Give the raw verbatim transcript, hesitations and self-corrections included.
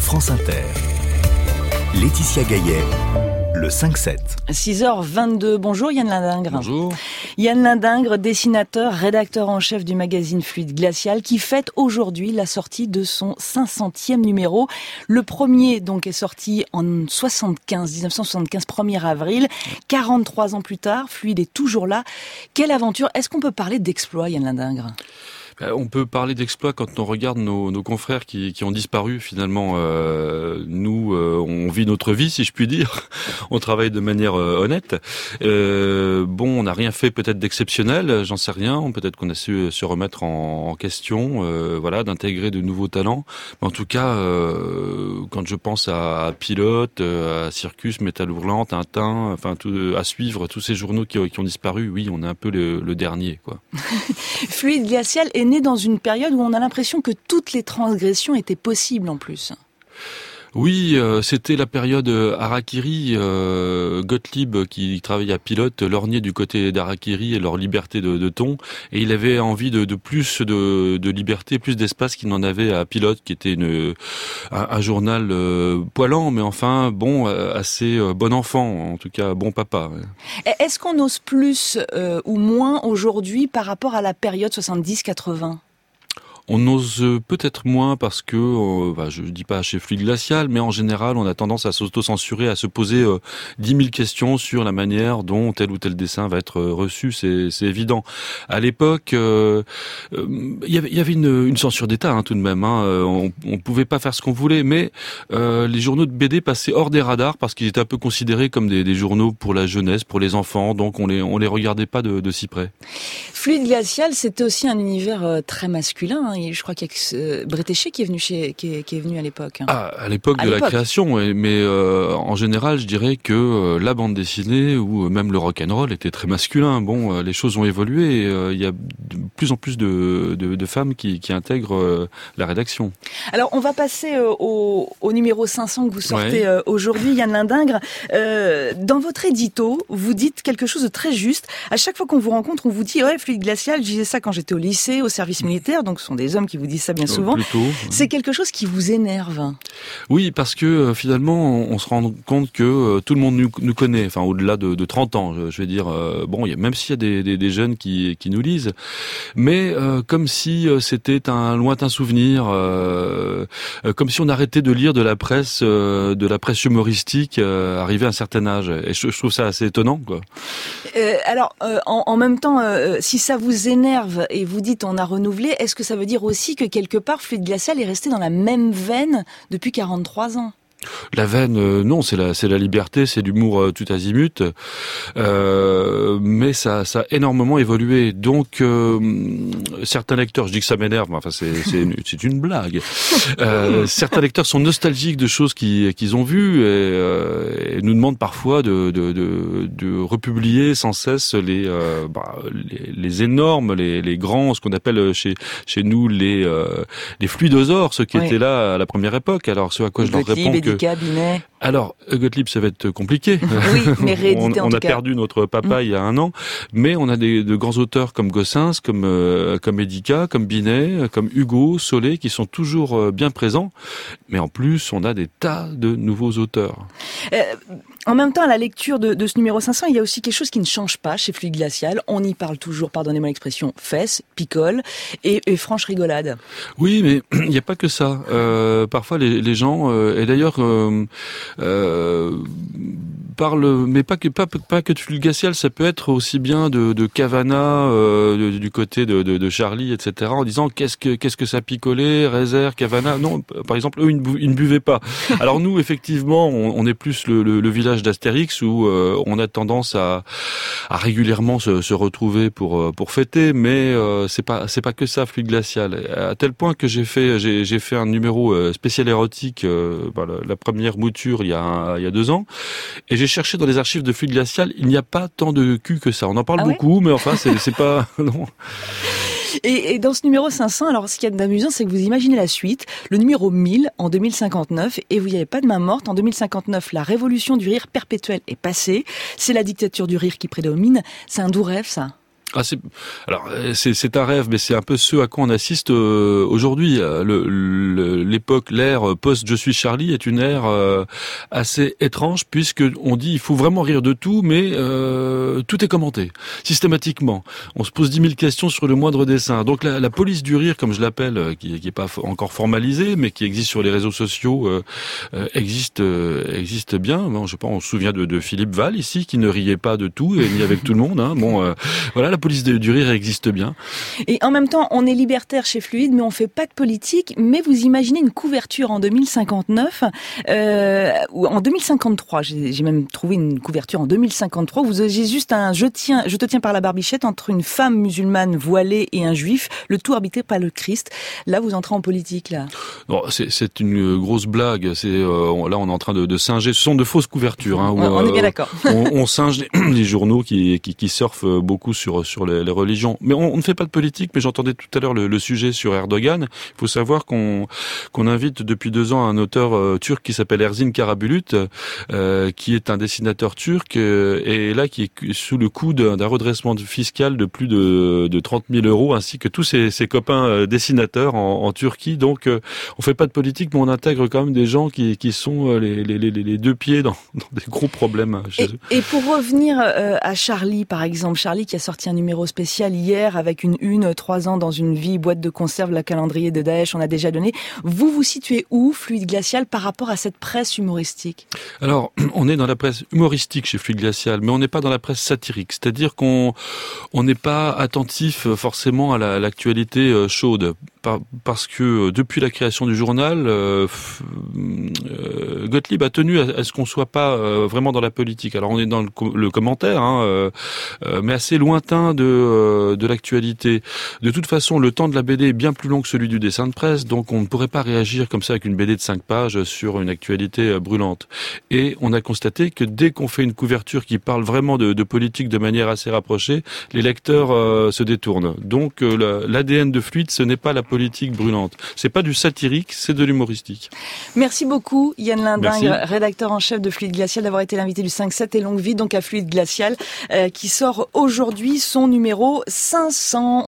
France Inter. Laetitia Gaillet, le cinq sept. six heures vingt-deux. Bonjour Yann Lindingre. Bonjour. Yann Lindingre, dessinateur, rédacteur en chef du magazine Fluide Glacial, qui fête aujourd'hui la sortie de son cinq centième numéro. Le premier donc est sorti en soixante-quinze, dix-neuf cent soixante-quinze, premier avril. quarante-trois ans plus tard, Fluide est toujours là. Quelle aventure! Est-ce qu'on peut parler d'exploit, Yann Lindingre? On peut parler d'exploit quand on regarde nos, nos confrères qui, qui ont disparu finalement. Euh, nous, euh, on vit notre vie, si je puis dire. On travaille de manière euh, honnête. Euh, bon, on n'a rien fait peut-être d'exceptionnel, j'en sais rien. Peut-être qu'on a su se remettre en, en question, euh, voilà, d'intégrer de nouveaux talents. Mais en tout cas, euh, quand je pense à, à Pilote, à Circus, Métal Hurlant, Tintin, enfin tout, à suivre tous ces journaux qui, qui ont disparu, oui, on est un peu le, le dernier, quoi. Fluide Glacial est né dans une période où on a l'impression que toutes les transgressions étaient possibles en plus. Oui, euh, c'était la période Harakiri, euh, Gottlieb qui travaillait à Pilote, lorgnait du côté d'Harakiri et leur liberté de, de ton, et il avait envie de, de plus de, de liberté, plus d'espace qu'il n'en avait à Pilote, qui était une, un, un journal euh, poilant, mais enfin bon, assez euh, bon enfant, en tout cas bon papa. Ouais. Est-ce qu'on ose plus euh, ou moins aujourd'hui par rapport à la période soixante-dix quatre-vingts ? On ose peut-être moins parce que, euh, bah, je dis pas chez Fluide Glacial, mais en général, on a tendance à s'auto-censurer, à se poser euh, dix mille questions sur la manière dont tel ou tel dessin va être reçu. C'est, c'est évident. À l'époque, euh, euh, y avait, y avait une, une censure d'État hein, tout de même. Hein. On, on pouvait pas faire ce qu'on voulait, mais euh, les journaux de B D passaient hors des radars parce qu'ils étaient un peu considérés comme des, des journaux pour la jeunesse, pour les enfants. Donc on les, on les regardait pas de, de si près. Fluide Glacial, c'était aussi un univers euh, très masculin. Hein. Je crois qu'il y a euh, Bretéché qui est venu chez, qui est, qui est venu à l'époque. Ah, à l'époque à de l'époque. la création, ouais, mais euh, en général, je dirais que euh, la bande dessinée ou même le rock'n'roll était très masculin. Bon, euh, les choses ont évolué. Il euh, y a de plus en plus de, de, de femmes qui, qui intègrent euh, la rédaction. Alors, on va passer euh, au, au numéro cinq cents que vous sortez ouais. euh, aujourd'hui, Yann Lindingre. Euh, dans votre édito, vous dites quelque chose de très juste. À chaque fois qu'on vous rencontre, on vous dit ouais, Fluide Glacial, je disais ça quand j'étais au lycée, au service militaire. Donc, ce sont des hommes qui vous disent ça bien souvent. Plutôt. C'est quelque chose qui vous énerve. Oui, parce que euh, finalement, on, on se rend compte que euh, tout le monde nous, nous connaît. Enfin, au-delà de, de trente ans, je, je vais dire. Euh, bon, y a, même s'il y a des, des, des jeunes qui, qui nous lisent, mais euh, comme si euh, c'était un lointain souvenir, euh, euh, comme si on arrêtait de lire de la presse, euh, de la presse humoristique, euh, arrivé à un certain âge. Et je, je trouve ça assez étonnant, quoi. Euh, alors, euh, en, en même temps, euh, si ça vous énerve et vous dites on a renouvelé, est-ce que ça veut dire aussi que quelque part Fluide Glacial est resté dans la même veine depuis quarante-trois ans? La veine, euh, non, c'est la, c'est la liberté, c'est l'humour euh, tout azimut, euh, mais ça, ça a énormément évolué. Donc, euh, certains lecteurs, je dis que ça m'énerve, mais enfin c'est, c'est, une, c'est une blague. Euh, certains lecteurs sont nostalgiques de choses qu'ils, qu'ils ont vues et, euh, et nous demandent parfois de, de, de, de republier sans cesse les, euh, bah, les, les énormes, les, les grands, ce qu'on appelle chez, chez nous les, euh, les fluidosaures, ceux qui oui. étaient là à la première époque. Alors, ce à quoi je leur réponds que Binet. Alors, Gottlieb, ça va être compliqué. Oui, mais réédité on, en on tout a cas. perdu notre papa mmh. il y a un an, mais on a des de grands auteurs comme Gossens, comme euh, comme Edica, comme Binet, comme Hugo, Solé, qui sont toujours euh, bien présents. Mais en plus, on a des tas de nouveaux auteurs. Euh, en même temps, à la lecture de, de ce numéro cinq cents, il y a aussi quelque chose qui ne change pas chez Fluide Glacial. On y parle toujours, pardonnez-moi l'expression, fesses, picole et, et franche rigolade. Oui, mais il n'y a pas que ça. Euh, parfois, les, les gens, euh, et d'ailleurs. Euh, Euh, parle, mais pas que pas, pas que de Fluide Glacial, ça peut être aussi bien de, de Cavana, euh, de, du côté de, de, de Charlie, et cetera. En disant qu'est-ce que qu'est-ce que ça picolait, Rézère, Cavana. Non, par exemple, eux ils ne, bu, ils ne buvaient pas. Alors nous, effectivement, on, on est plus le, le, le village d'Astérix où euh, on a tendance à, à régulièrement se, se retrouver pour pour fêter, mais euh, c'est pas c'est pas que ça, Fluide Glacial. À tel point que j'ai fait j'ai, j'ai fait un numéro spécial érotique, euh, bah, la, la première mouture il y a un, il y a deux ans, et j'ai cherché dans les archives de Fluide Glacial, il n'y a pas tant de cul que ça. On en parle ah ouais beaucoup, mais enfin c'est c'est pas non. Et, et dans ce numéro cinq cents, alors ce qu'il y a d'amusant, c'est que vous imaginez la suite, le numéro mille en deux mille cinquante-neuf, et vous n'y avez pas de main morte. En deux mille cinquante-neuf, la révolution du rire perpétuel est passée. C'est la dictature du rire qui prédomine. C'est un doux rêve, ça. Ah, c'est, alors, c'est, c'est un rêve, mais c'est un peu ce à quoi on assiste euh, aujourd'hui. Le, le, l'époque, l'ère post Je suis Charlie est une ère euh, assez étrange, puisque on dit il faut vraiment rire de tout, mais euh, tout est commenté systématiquement. On se pose dix mille questions sur le moindre dessin. Donc la, la police du rire, comme je l'appelle, qui, qui est pas encore formalisée, mais qui existe sur les réseaux sociaux, euh, euh, existe, euh, existe bien. Bon, je pense, on se souvient de, de Philippe Val ici, qui ne riait pas de tout et ni avec tout le monde. Hein. Bon, euh, voilà. La police du rire existe bien. Et en même temps, on est libertaire chez Fluide, mais on fait pas de politique. Mais vous imaginez une couverture en deux mille cinquante-neuf, euh, ou en deux mille cinquante-trois. J'ai, j'ai même trouvé une couverture en deux mille cinquante-trois. Vous avez juste un je tiens, je te tiens par la barbichette entre une femme musulmane voilée et un juif, le tout arbité par le Christ. Là, vous entrez en politique, là. Non, c'est, c'est une grosse blague. C'est euh, là, on est en train de, de singer. Ce sont de fausses couvertures. Hein, où, on est bien d'accord. on, on singe les, les journaux qui, qui, qui surfent beaucoup sur sur les, les religions. Mais on, on ne fait pas de politique, mais j'entendais tout à l'heure le, le sujet sur Erdogan. Il faut savoir qu'on, qu'on invite depuis deux ans un auteur euh, turc qui s'appelle Erzin Karabulut, euh, qui est un dessinateur turc, euh, et là qui est sous le coup d'un, d'un redressement fiscal de plus de, de trente mille euros, ainsi que tous ses, ses copains euh, dessinateurs en, en Turquie. Donc euh, on fait pas de politique, mais on intègre quand même des gens qui, qui sont les, les, les, les deux pieds dans, dans des gros problèmes chez et, eux. Et pour revenir euh, à Charlie, par exemple, Charlie qui a sorti un numéro spécial hier avec une une, trois ans dans une vie, boîte de conserve, le calendrier de Daesh, on a déjà donné. Vous vous situez où, Fluide Glacial, par rapport à cette presse humoristique? Alors, on est dans la presse humoristique chez Fluide Glacial, mais on n'est pas dans la presse satirique. C'est-à-dire qu'on on n'est pas attentif forcément à, la, à l'actualité chaude. Parce que depuis la création du journal, euh, euh, Gottlieb a tenu à, à ce qu'on soit pas euh, vraiment dans la politique. Alors on est dans le, le commentaire, hein, euh, euh, mais assez lointain de, euh, de l'actualité. De toute façon, le temps de la B D est bien plus long que celui du dessin de presse, donc on ne pourrait pas réagir comme ça avec une B D de cinq pages sur une actualité brûlante. Et on a constaté que dès qu'on fait une couverture qui parle vraiment de, de politique de manière assez rapprochée, les lecteurs euh, se détournent. Donc euh, l'A D N de Fluide, ce n'est pas la politique brûlante. C'est pas du satirique, c'est de l'humoristique. Merci beaucoup Yann Linding, Merci. rédacteur en chef de Fluide Glacial, d'avoir été l'invité du cinq sept et longue vie donc à Fluide Glacial, euh, qui sort aujourd'hui son numéro cinq cents.